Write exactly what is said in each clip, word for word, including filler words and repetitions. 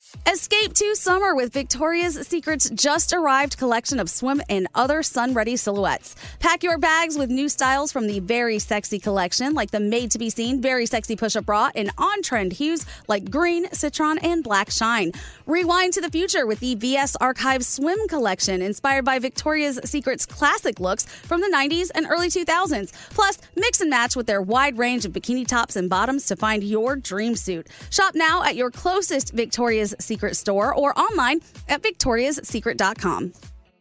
Escape to summer with Victoria's Secret's just arrived collection of swim and other sun-ready silhouettes. Pack your bags with new styles from the Very Sexy collection, like the made-to-be-seen Very Sexy push-up bra in on-trend hues like green, citron, and black shine. Rewind to the future with the V S Archive Swim collection, inspired by Victoria's Secret's classic looks from the nineties and early two thousands. Plus, mix and match with their wide range of bikini tops and bottoms to find your dream suit. Shop now at your closest Victoria's Secret store or online at victorias secret dot com.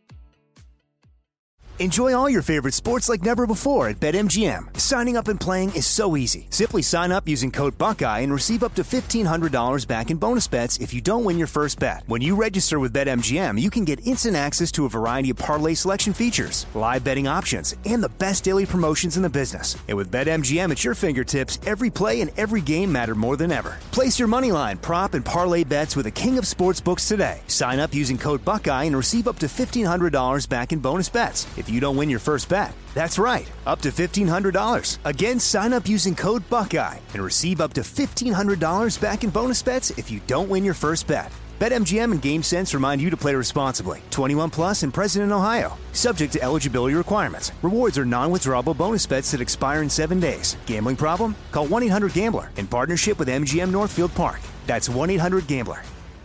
Enjoy all your favorite sports like never before at BetMGM. Signing up and playing is so easy. Simply sign up using code Buckeye and receive up to fifteen hundred dollars back in bonus bets if you don't win your first bet. When you register with BetMGM, you can get instant access to a variety of parlay selection features, live betting options, and the best daily promotions in the business. And with BetMGM at your fingertips, every play and every game matter more than ever. Place your moneyline, prop, and parlay bets with the king of sportsbooks today. Sign up using code Buckeye and receive up to fifteen hundred dollars back in bonus bets if you don't win your first bet. That's right, up to fifteen hundred dollars. Again, sign up using code Buckeye and receive up to fifteen hundred dollars back in bonus bets if you don't win your first bet. BetMGM and GameSense remind you to play responsibly. twenty-one plus and present in Ohio. Subject to eligibility requirements. Rewards are non-withdrawable bonus bets that expire in seven days. Gambling problem? Call one eight hundred gambler in partnership with M G M Northfield Park. That's one eight hundred gambler.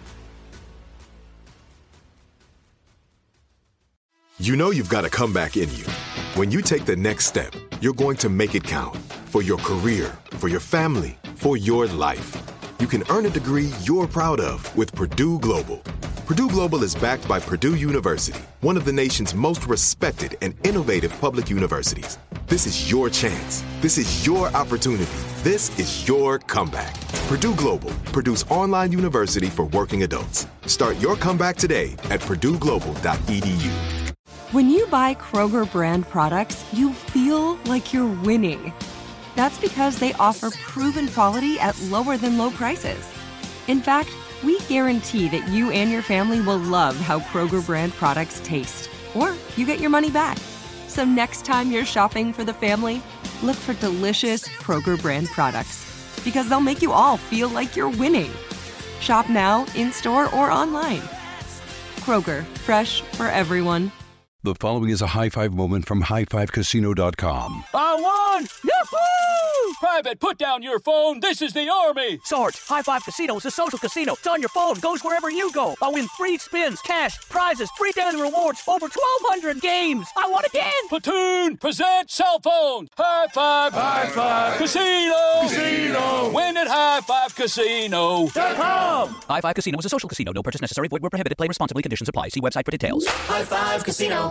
You know you've got a comeback in you. When you take the next step, you're going to make it count. For your career, for your family, for your life. You can earn a degree you're proud of with Purdue Global. Purdue Global is backed by Purdue University, one of the nation's most respected and innovative public universities. This is your chance. This is your opportunity. This is your comeback. Purdue Global, Purdue's online university for working adults. Start your comeback today at purdue global dot e d u. When you buy Kroger brand products, you feel like you're winning. That's because they offer proven quality at lower than low prices. In fact, we guarantee that you and your family will love how Kroger brand products taste, or you get your money back. So next time you're shopping for the family, look for delicious Kroger brand products, because they'll make you all feel like you're winning. Shop now, in-store, or online. Kroger, fresh for everyone. The following is a high five moment from high five casino dot com. I won! Yahoo! Private, put down your phone. This is the Army. Sarge, High Five Casino is a social casino. It's on your phone. Goes wherever you go. I win free spins, cash, prizes, free daily rewards, over twelve hundred games. I won again. Platoon, present cell phone. High Five. High Five. Casino. Casino. Win at high five casino dot com. High Five Casino is a social casino. No purchase necessary. Void where prohibited. Play responsibly. Conditions apply. See website for details. High Five Casino.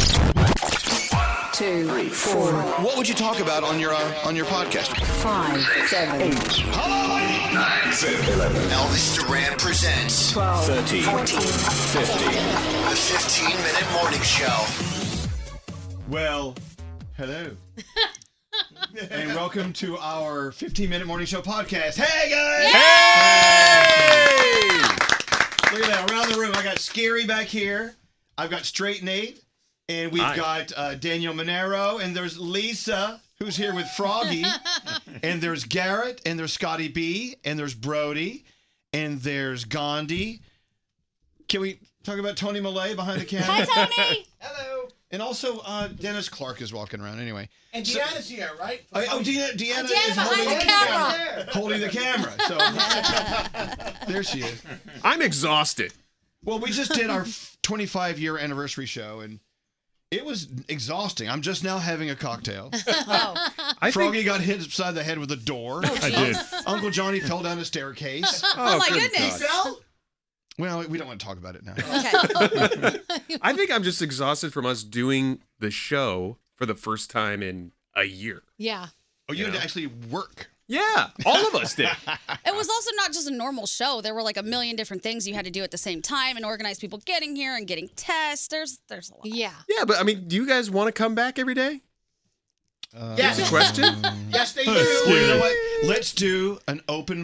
Two, three, four. What would you talk about on your uh, on your podcast? Five, seven, eight. Hello, nine, seven, eleven. Elvis Duran presents twelve, thirteen, fourteen, fifteen. The fifteen-minute morning show. Well, hello. And welcome to our fifteen-minute morning show podcast. Hey, guys! Hey! Look at that. Around the room, I got Scary back here. I've got Straight Nate. And we've Hi. got uh, Daniel Monero, and there's Lisa, who's here with Froggy, and there's Garrett, and there's Scotty B, and there's Brody, and there's Gandhi. Can we talk about Tony Millay behind the camera? Hi, Tony! Hello! And also, uh, Dennis Clark is walking around anyway. And so, Deanna's here, right? Oh, oh Deanna, Deanna, oh, Deanna is behind holding the camera. The, holding the camera. So there she is. I'm exhausted. Well, we just did our twenty-five year anniversary show, and it was exhausting. I'm just now having a cocktail. Oh. I Froggy think... got hit upside the head with a door. Oh, I did. Uncle Johnny fell down a staircase. Oh, oh my goodness. God. Well, we don't want to talk about it now. Okay. I think I'm just exhausted from us doing the show for the first time in a year. Yeah. Oh, you, you had know? to actually work. Yeah, all of us did. It was also not just a normal show. There were like a million different things you had to do at the same time and organize people getting here and getting tests. There's there's a lot. Yeah. Yeah, but I mean, do you guys want to come back every day? Uh, yes. That's a question? Yes, they do. Well, you know what? Let's do an open vote.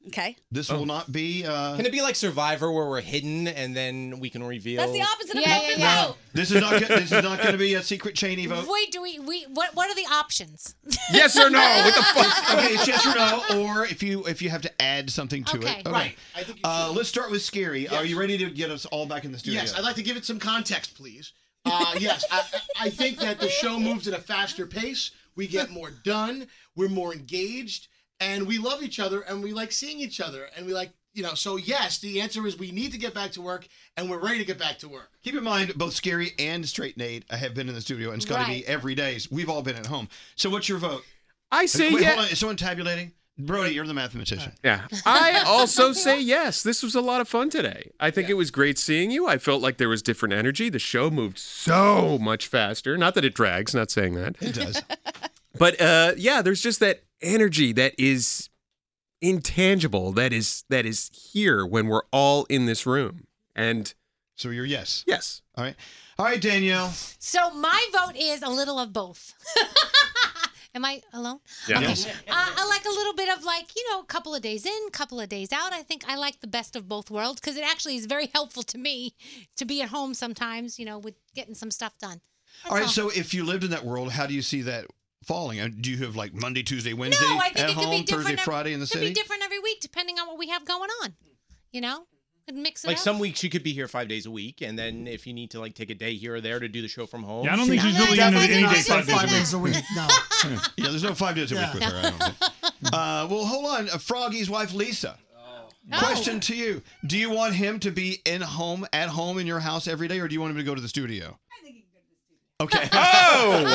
Okay. This will not be. Uh, Can it be like Survivor where we're hidden and then we can reveal? That's the opposite of Yeah, open yeah, vote. this is not. go- This is not going to be a secret Cheney vote. Wait, do we? We what? What are the options? Yes or no? What the fuck? Okay, it's yes or no, or if you if you have to add something to Okay. it. Right. I think you Uh, should. let's start with Scary. Are you ready to get us all back in the studio? Yes, I'd like to give it some context, please. Uh, yes, I, I think that the show moves at a faster pace. We get more done. We're more engaged, and we love each other, and we like seeing each other, and we like, you know. So yes, the answer is we need to get back to work, and we're ready to get back to work. Keep in mind, both Scary and Straight Nate have been in the studio, and Scotty Right. B every day. We've all been at home. So what's your vote? I say Wait, yes. hold on. Is someone tabulating? Brody, you're the mathematician. Yeah. I also say yes. This was a lot of fun today. I think it was great seeing you. I felt like there was different energy. The show moved so much faster. Not that it drags, not saying that. It does. But uh, yeah, there's just that energy that is intangible, that is that is here when we're all in this room. And So you're yes. yes. All right. All right, Danielle. So my vote is a little of both. Am I alone? Yeah. Okay. Yes. Uh, I like a little bit of like, you know, a couple of days in, couple of days out. I think I like the best of both worlds because it actually is very helpful to me to be at home sometimes, you know, with getting some stuff done. That's All right. So if you lived in that world, how do you see that falling? Uh, Do you have like Monday, Tuesday, Wednesday no, I think at it could home, be different. Thursday, ev- Friday in the it could city? be different every week depending on what we have going on. You know, could mix it Like up. some weeks you could be here five days a week, and then if you need to like take a day here or there to do the show from home. Yeah, I don't think she's No, really no, into no, any no, day no, five no, days. no. a days a week. No. Yeah, there's no five days a week Yeah. with her. I don't think. Uh, well, hold on. Uh, Froggy's wife, Lisa. Oh. Question to you: do you want him to be in home, at home in your house every day, or do you want him to go to the studio? I think he can go to the studio. Okay. Oh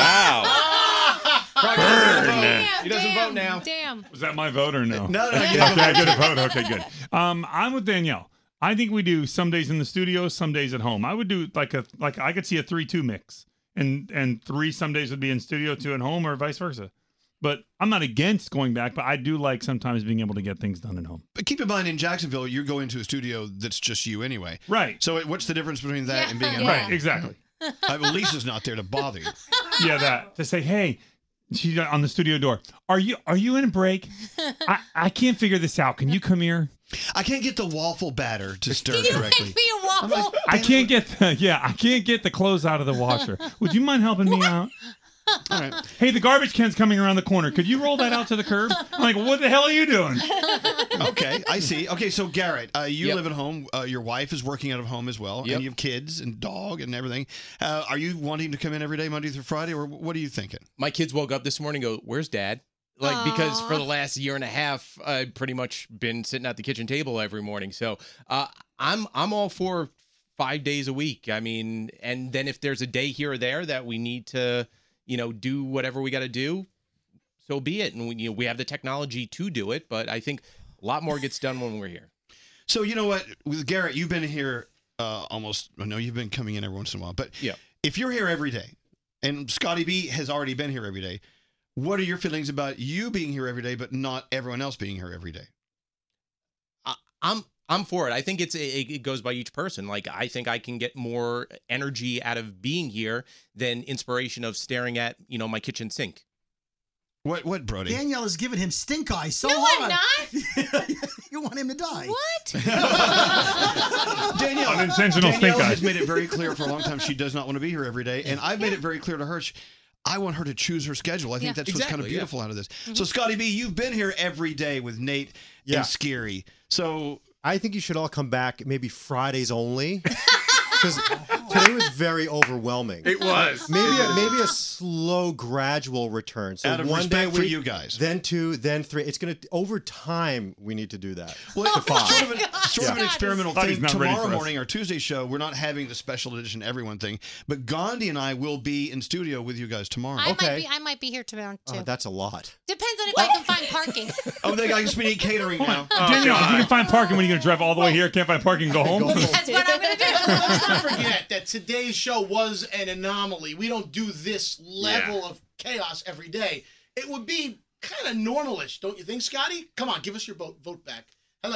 wow! Damn, He doesn't damn, vote now. Damn. Was that my vote or no? No, no, you Okay, have a I get a vote. Okay, good. Um, I'm with Danielle. I think we do some days in the studio, some days at home. I would do like a like I could see a three two mix, and and three some days would be in studio, two at home, or vice versa. But I'm not against going back, but I do like sometimes being able to get things done at home. But keep in mind, in Jacksonville, you're going to a studio that's just you anyway. Right. So what's the difference between that Yeah. and being at Yeah. home? Right, exactly. Uh, well, Lisa's not there to bother you. Yeah, that to say, hey, she's on the studio door. Are you are you in a break? I, I can't figure this out. Can you come here? I can't get the waffle batter to stir Can you correctly. make me a waffle? I can't get the, yeah, I can't get the clothes out of the washer. Would you mind helping me out? All right. Hey, the garbage can's coming around the corner. Could you roll that out to the curb? I'm like, what the hell are you doing? Okay, I see. Okay, so Garrett, uh, you Yep. live at home. Uh, your wife is working out of home as well, Yep. and you have kids and dog and everything. Uh, are you wanting to come in every day, Monday through Friday, or what are you thinking? My kids woke up this morning and go, "Where's Dad?" Like because for the last year and a half, I've pretty much been sitting at the kitchen table every morning. So uh, I'm I'm all for five days a week. I mean, and then if there's a day here or there that we need to, you know, do whatever we got to do, so be it. And we, you know, we have the technology to do it, but I think a lot more gets done when we're here. So you know what, with Garrett, you've been here uh, almost. I know you've been coming in every once in a while, but yeah, if you're here every day, and Scotty B has already been here every day, what are your feelings about you being here every day, but not everyone else being here every day? I, I'm I'm for it. I think it's it, it goes by each person. Like I think I can get more energy out of being here than inspiration of staring at, you know, my kitchen sink. What what Brody? Danielle has given him stink eye so No, hard. I'm not. You want him to die. What? Danielle, Unintentional Danielle stink eye. has made it very clear for a long time she does not want to be here every day, and I've made it very clear to her. She, I want her to choose her schedule. I think Yeah. that's what's kind of Exactly, yeah. beautiful out of this. So, Scotty B, you've been here every day with Nate Yeah. and Scary. So, I think you should all come back maybe Fridays only. Because today was very overwhelming. It was. Maybe a, maybe a slow, gradual return. So Out of one day respect for we, you guys. then two, then three. It's gonna over time. We need to do that. well, To it's five. sort of an, sort of an Yeah. experimental Scotty's thing. not ready Tomorrow for us. morning, our Tuesday show, we're not having the special edition everyone thing, but Gandhi and I will be in studio with you guys tomorrow. I might Okay. be I might be here tomorrow too. Oh, that's a lot. Depends on if I can find parking. Oh, they got to eat catering now. Danielle, if you can find parking, when are you going to drive all the way here? Can't find parking, go home? That's what I'm gonna do. Let's not forget that today's show was an anomaly. We don't do this level of chaos every day. It would be kind of normalish, don't you think, Scotty? Come on, give us your vote, vote back. Hello.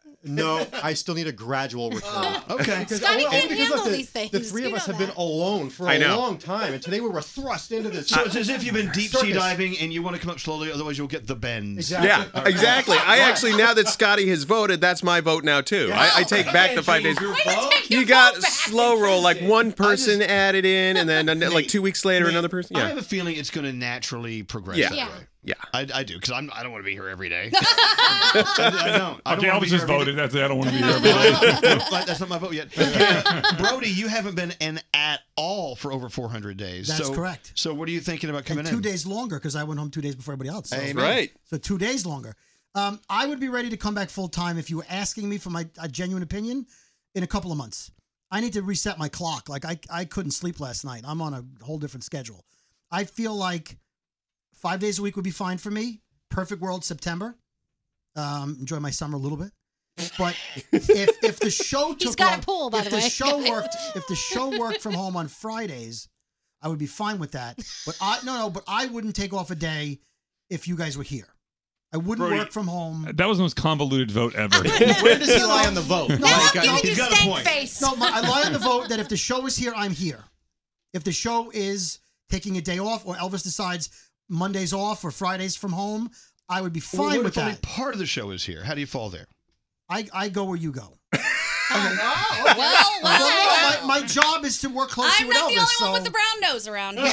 No, I still need a gradual return. Okay. Because, Scotty only can't because, handle look, the, these things. The three You of us know have been that. alone for a I know. long time, and today we were thrust into this. So it's as if you've been deep sea circus. diving and you want to come up slowly, otherwise you'll get the bends. Exactly. Yeah, All right. exactly. I Right. actually, now that Scotty has voted, that's my vote now too. I, I take back the five days. Your Way to vote? take your You got vote back. slow roll, like one person just- added in, and then an- like Nate, two weeks later Nate, another person. I Yeah, have a feeling it's going to naturally progress Yeah. that Yeah. way. yeah. I, I do, because I'm I don't want to be here every day. I, I don't. I don't Okay, wanna Elvis be just here every voted. day. That's it. I don't want to be here. No, I don't. Like, that's not my vote yet. Yeah. Brody, you haven't been in at all for over four hundred days. That's so, correct. So what are you thinking about coming And two in? days longer because I went home two days before everybody else. So, Amen. Right. so two days longer. Um, I would be ready to come back full time if you were asking me for my a genuine opinion in a couple of months. I need to reset my clock. Like I, I couldn't sleep last night. I'm on a whole different schedule. I feel like five days a week would be fine for me. Perfect world September. Um, enjoy my summer a little bit. But if if the show took He's got off, a pool, by if the the way. show worked, if the show worked from home on Fridays, I would be fine with that. But I no no, but I wouldn't take off a day if you guys were here. I wouldn't Brody, work from home. That was the most convoluted vote ever. Where does he lie on the vote? No, Now I- I'm no, giving you he's got a stank point. face. No, my, I lie on the vote that if the show is here, I'm here. If the show is taking a day off, or Elvis decides Mondays off or Fridays from home, I would be fine Well, what with if only that. part of the show is here? How do you fall there? I, I go where you go. Well, well, Well, no, my, my job is to work closely I'm with not Elvis. the only so one with the brown nose around here.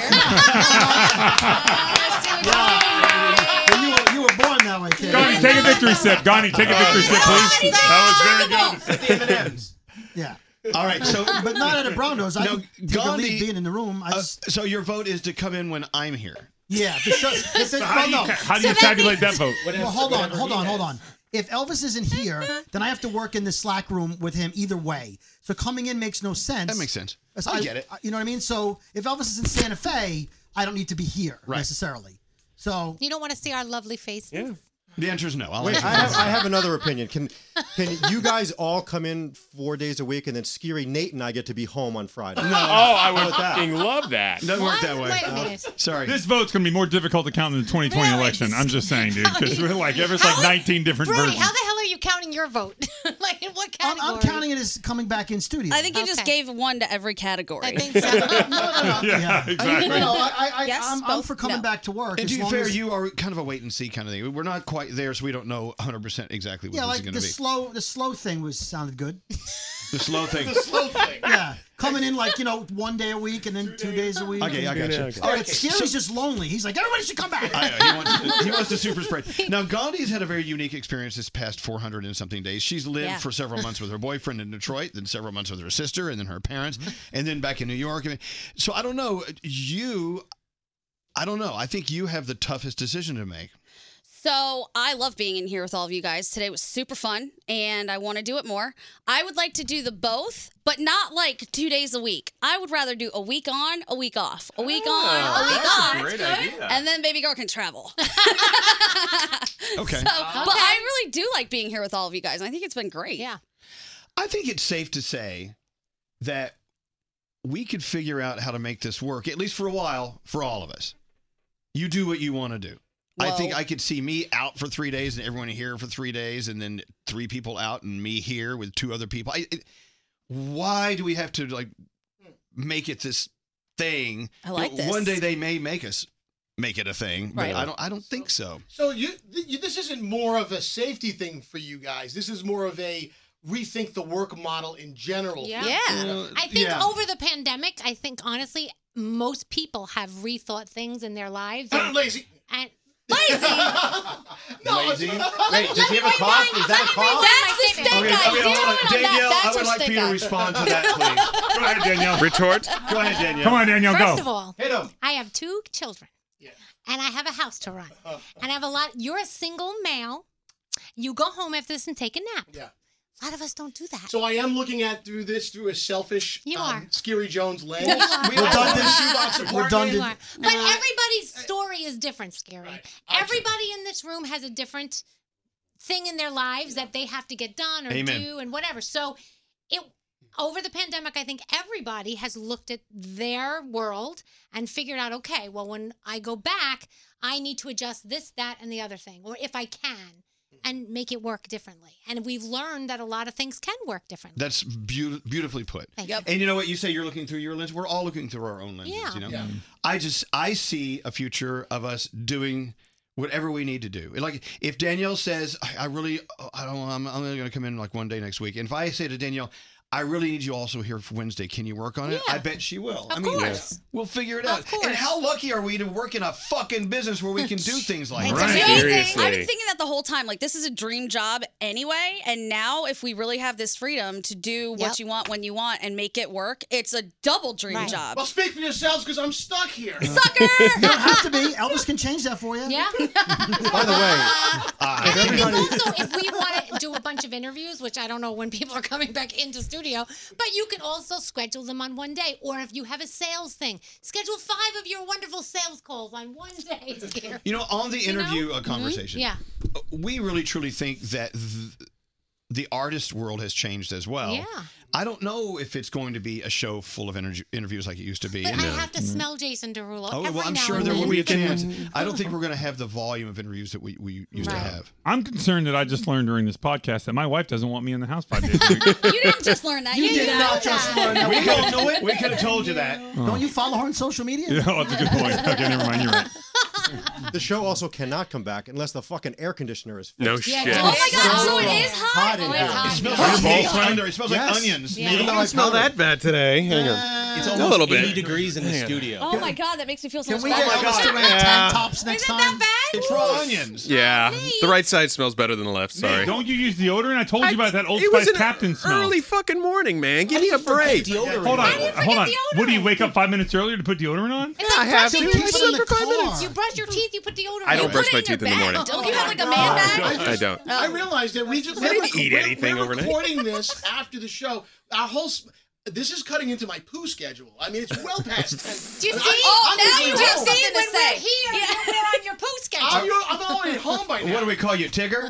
Well, you, were, you were born that way, kid. Gandhi, take a victory sip. Gandhi, take a victory sip, please. That was very good. M and M's. Yeah. All right, so But not at a brown nose. I No, can take a Gandhi- lead being in the room. I uh, just, so your vote is to come in when I'm here. yeah. The show, if it, How well, do you, no. how do you tabulate that vote? Well, hold on, hold on, hold on. If Elvis isn't here, then I have to work in the Slack room with him either way. So coming in makes no sense. That makes sense. As I get it. You know what I mean? So if Elvis is in Santa Fe, I don't need to be here Right. necessarily. So You don't want to see our lovely faces? Yeah. The answer is no. I'll Wait, answer I no. have, I have another opinion. Can can you guys all come in four days a week, and then Scary Nate and I get to be home on Friday? Oh, I would How about that? fucking love that. Doesn't work that What? way. Wait a minute. Sorry. This vote's going to be more difficult to count than the twenty twenty Really? election. I'm just saying, dude, because we're like, there's like How- nineteen different Brody, versions. how the hell are you counting your vote? Like in what I'm, category? I'm counting it as coming back in studio. I think you just Okay. gave one to every category. I think so. no, no, no. Yeah, I, exactly. no, I, I, I, Yes, I'm, I'm both? for coming No. back to work. And as to be long fair, as, you are kind of a wait and see kind of thing. We're not quite there, so we don't know one hundred percent exactly what yeah, this like is going the to be. slow, the slow thing was sounded good. The slow thing. Slow thing. Yeah, coming in like you know one day a week and then two days a week. Okay, I and- got you. Okay. All right, But Scary's just lonely. He's like, everybody should come back. I know, he, wants to, he wants to super spread. Now, Gandhi's had a very unique experience this past four hundred and something days. She's lived Yeah. for several months with her boyfriend in Detroit, then several months with her sister, and then her parents, and then back in New York. I mean, so I don't know. You, I don't know. I think you have the toughest decision to make. So I love being in here with all of you guys. Today was super fun, and I want to do it more. I would like to do the both, but not like two days a week. I would rather do a week on, a week off, a week on, a week that's off, a great idea. and then baby girl can travel. Okay. So, but I really do like being here with all of you guys. I think it's been great. Yeah. I think it's safe to say that we could figure out how to make this work, at least for a while, for all of us. You do what you want to do. I think Whoa. I could see me out for three days and everyone here for three days, and then three people out and me here with two other people. I, it, why do we have to like make it this thing? I like You know, this. One day they may make us make it a thing, but Right. I don't. I don't think so. So you, th- you, this isn't more of a safety thing for you guys. This is more of a rethink the work model in general. Yeah. Yeah. I think yeah. over the pandemic, I think honestly, most people have rethought things in their lives. I'm And, lazy. and Lazy. No, Lazy. it's- Wait, does he have a cough? Is that a cough? That's the steak Okay, eye. okay, Zero hold on. in on Danielle, that. I That's would your like for steak you to eye. respond to that, please. Go ahead, Danielle. Retort. Go ahead, Danielle. Come on, Danielle, first go. of all, Hit him. I have two children. Yeah. And I have a house to run. And I have a lot. You're a single male. You go home after this and take a nap. Yeah. A lot of us don't do that. So I am looking at through this through a selfish, You um, are. Scary Jones lens. You are. We all Redundant. have a shoebox apartment. Redundant. You are. But Uh, everybody's story is different, Scary. Right. I Everybody in this room has a different thing in their lives that they have to get done or Amen. do and whatever. So it over the pandemic, I think everybody has looked at their world and figured out, okay, well, when I go back, I need to adjust this, that, and the other thing, or if I can. and make it work differently. And we've learned that a lot of things can work differently. That's beau- beautifully put. Thank you. And you know what? You say you're looking through your lens. We're all looking through our own lenses. Yeah. You know. Yeah. I just I see a future of us doing whatever we need to do. Like if Danielle says, I, I really, I don't, I'm, I'm only going to come in like one day next week. And if I say to Danielle, I really need you also here for Wednesday. Can you work on it? Yeah. I bet she will. Of I mean, course. we'll figure it Of out. course. And how lucky are we to work in a fucking business where we can do things like It's that? amazing. Seriously. I've been thinking that the whole time. Like, this is a dream job anyway. And now, if we really have this freedom to do what Yep. you want when you want and make it work, it's a double dream Right. job. Well, speak for yourselves because I'm stuck here. Sucker! You don't have to be. Elvis can change that for you. Yeah. By the way, uh, And if I think everybody, also, if we want to do a bunch of interviews, which I don't know when people are coming back into studio, but you can also schedule them on one day. Or if you have a sales thing, schedule five of your wonderful sales calls on one day. Scary. You know, on the You know? interview uh, Mhm. conversation, Yeah. we really truly think that th- the artist world has changed as well. Yeah. I don't know if it's going to be a show full of interview- interviews like it used to be. But And, I uh, have to smell Jason Derulo. Oh, every well, I'm now sure and there then. will be a chance. I don't think we're going to have the volume of interviews that we, we used to Right. have. I'm concerned that I just learned during this podcast that my wife doesn't want me in the house five days a week. You didn't just learn that. You did know not just that. learn that. We could have we could have told you that. Don't you follow her on social media? Yeah, that's a good point. Okay, never mind. You're right. the show also cannot come back unless the fucking air conditioner is fixed. No Yeah, shit. Oh my God! So it is hot. Hot in Oh, here. it's hot. It smells Are you like both meat fine? under. It smells Yes. like onions. Yeah. Even though I Don't smell powdered. that bad today. Hang on. It's A almost little bit. eighty degrees in the Hang on. studio. Oh my God, that makes me feel so Can much we better. get Oh my Elvis God. to wear Yeah. tank tops next Isn't time? that bad? It's raw onions. Yeah, me. the right side smells better than the left. Sorry. Don't you use deodorant? I told you about that Old It was Spice an Captain smell. early fucking morning, man. Give me a break. Hold on, didn't forget hold on. deodorant. What do you wake up five minutes earlier to put deodorant on? It's I like have brushing to. your I Keep it slept in the for five car. minutes. You brush your teeth, you put deodorant I don't on. brush Put my it in your teeth in the bag. morning. Don't you have like a Oh, man bag? God. I don't. I realized that we just I didn't we're- eat we're- anything we're overnight. recording this after the show. Our whole s- this is cutting into my poo schedule. I mean, it's well past ten. Do you see? I- Oh, I'm now usually you Do you have home. something see to when say. we're here, Yeah. we're on your poo schedule. I'm, your, I'm already home by now. What do we call you, Tigger?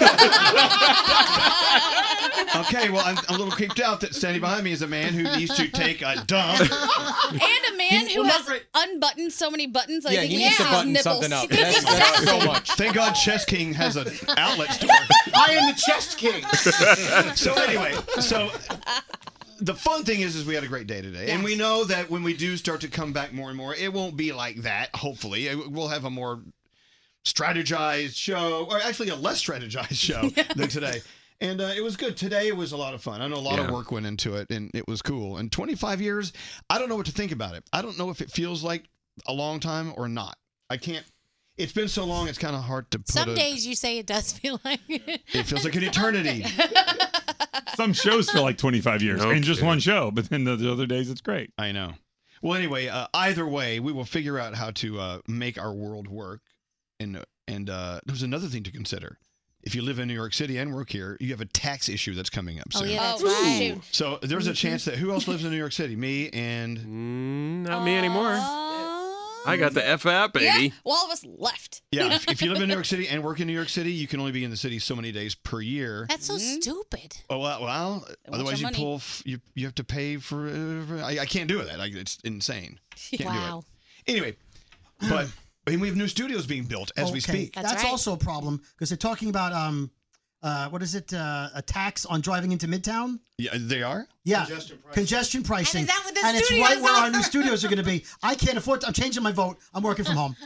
Okay, well, I'm a little creeped out that standing behind me is a man who needs to take a dump. And a man He- who well, has not right- unbuttoned so many buttons. I Yeah, think he he needs to has button nipples. something up. That's, that's so much. Thank God Chess King has an outlet store. I am the chest king. So anyway, so the fun thing is, is we had a great day today, and we know that when we do start to come back more and more, it won't be like that. Hopefully, It- we'll have a more strategized show, or actually a less strategized show than today. And uh, it was good. Today it was a lot of fun. I know a lot of Yeah. work went into it, and it was cool. And twenty-five years, I don't know what to think about it. I don't know if it feels like a long time or not. I can't. It's been so long, it's kind of hard to put Some a, days you say it does feel like it. It feels like an eternity. Some shows feel like twenty-five years No in just kidding. one show, but then the, the other days it's great. I know. Well, anyway, uh, either way, we will figure out how to uh, make our world work. And uh, and uh, there's another thing to consider. If you live in New York City and work here, you have a tax issue that's coming up Oh, soon. yeah, that's Oh, right. shoot. So there's a chance that who else lives in New York City? Me and Mm, not me anymore. Uh, I got the F app, Yeah, baby. well, all of us left. yeah. If, if you live in New York City and work in New York City, you can only be in the city so many days per year. That's so stupid. Oh well, well otherwise you your money. pull f- you you have to pay for. Uh, for I, I can't do it. Like it's insane. Can't Wow. do it. Anyway, but I mean, we have new studios being built as we Okay, speak. That's That's right. also a problem because they're talking about um, uh, what is it? Uh, a tax on driving into Midtown. Yeah, they are. Yeah, Congestion pricing. congestion pricing. And is that what the And it's studios right where our are? new studios are going to be. I can't afford. To, I'm changing my vote. I'm working from home.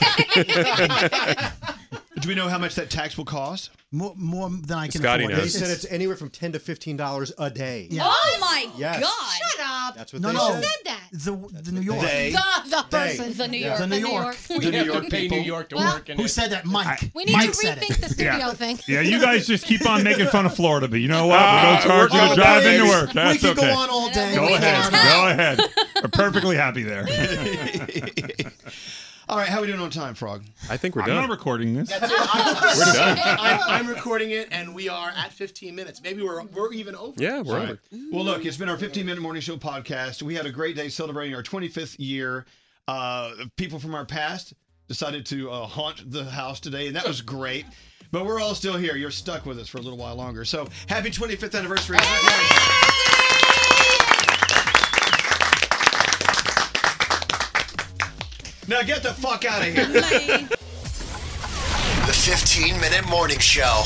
Do we know how much that tax will cost? More, more than I can Scotty afford. They knows. said it's anywhere from ten to fifteen dollars a day. Yeah. Oh my Yes. God. Shut up. That's what No, they no. said. Who said that? The the New York. They. The, the They. person. The New Yeah. York. The New York. The You New have York to pay people. New York to Well, work. in Who it. said that? Mike. We need Mike to said rethink it. the studio Yeah. thing. Yeah, you guys just keep on making fun of Florida, but you know what? Ah, we don't charge we're you to all drive babies. into work. We That's could okay. go on all day. Go We ahead. can. Go ahead. We're perfectly happy there. All right, how are we doing on time, Frog? I think we're I'm done. not recording this. That's it. I'm, We're done. I'm, I'm recording it, and we are at fifteen minutes. Maybe we're we're even over. Yeah, we're All over. right. Well, look, it's been our fifteen minute morning show podcast. We had a great day celebrating our twenty-fifth year. Uh, people from our past decided to uh, haunt the house today, and that was great. But we're all still here. You're stuck with us for a little while longer. So happy twenty-fifth anniversary. Now get the fuck out of here. The fifteen-minute morning show.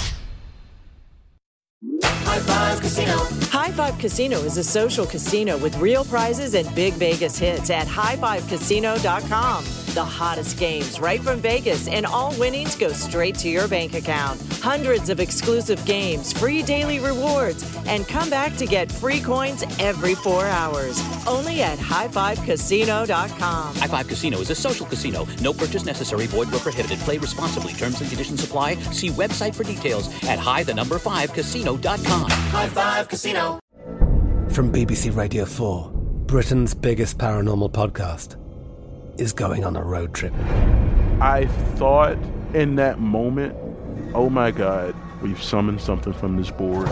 High Five Casino. High Five Casino is a social casino with real prizes and big Vegas hits at high five casino dot com. The hottest games right from Vegas, and all winnings go straight to your bank account. Hundreds of exclusive games, free daily rewards, and come back to get free coins every four hours. Only at high five casino dot com. High Five Casino is a social casino. No purchase necessary. Void where prohibited. Play responsibly. Terms and conditions apply. See website for details at high the number five casino dot com. High Five Casino. From B B C Radio four, Britain's biggest paranormal podcast is going on a road trip. I thought in that moment, oh my God, we've summoned something from this board.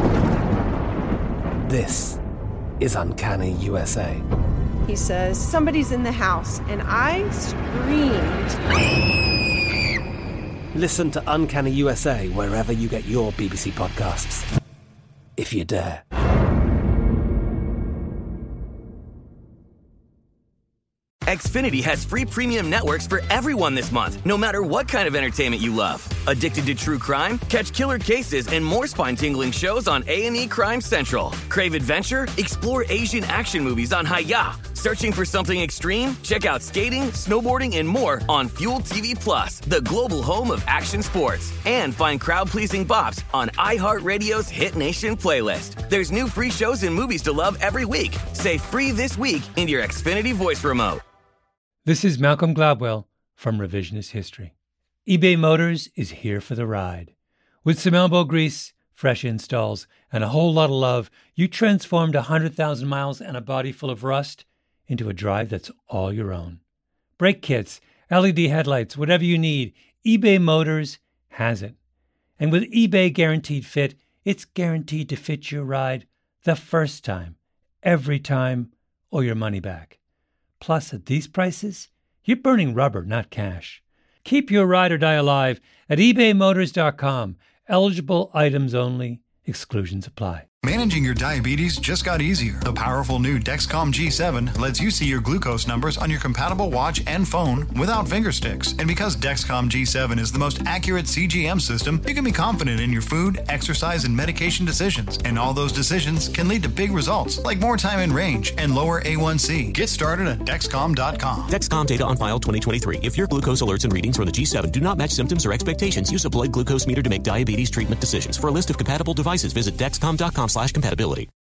This is Uncanny U S A. He says, somebody's in the house, and I screamed. Listen to Uncanny U S A wherever you get your B B C podcasts, if you dare. Xfinity has free premium networks for everyone this month, no matter what kind of entertainment you love. Addicted to true crime? Catch killer cases and more spine-tingling shows on A and E Crime Central. Crave adventure? Explore Asian action movies on Hi-Ya. Searching for something extreme? Check out skating, snowboarding, and more on Fuel T V Plus, the global home of action sports. And find crowd-pleasing bops on iHeartRadio's Hit Nation playlist. There's new free shows and movies to love every week. Say free this week in your Xfinity voice remote. This is Malcolm Gladwell from Revisionist History. eBay Motors is here for the ride. With some elbow grease, fresh installs, and a whole lot of love, you transformed one hundred thousand miles and a body full of rust into a drive that's all your own. Brake kits, L E D headlights, whatever you need, eBay Motors has it. And with eBay Guaranteed Fit, it's guaranteed to fit your ride the first time, every time, or your money back. Plus, at these prices, you're burning rubber, not cash. Keep your ride or die alive at ebay motors dot com. Eligible items only. Exclusions apply. Managing your diabetes just got easier. The powerful new Dexcom G seven lets you see your glucose numbers on your compatible watch and phone without finger sticks. And because Dexcom G seven is the most accurate C G M system, you can be confident in your food, exercise, and medication decisions. And all those decisions can lead to big results, like more time in range and lower A one C. Get started at Dexcom dot com. Dexcom data on file twenty twenty-three. If your glucose alerts and readings from the G seven do not match symptoms or expectations, use a blood glucose meter to make diabetes treatment decisions. For a list of compatible devices, visit Dexcom dot com slash compatibility.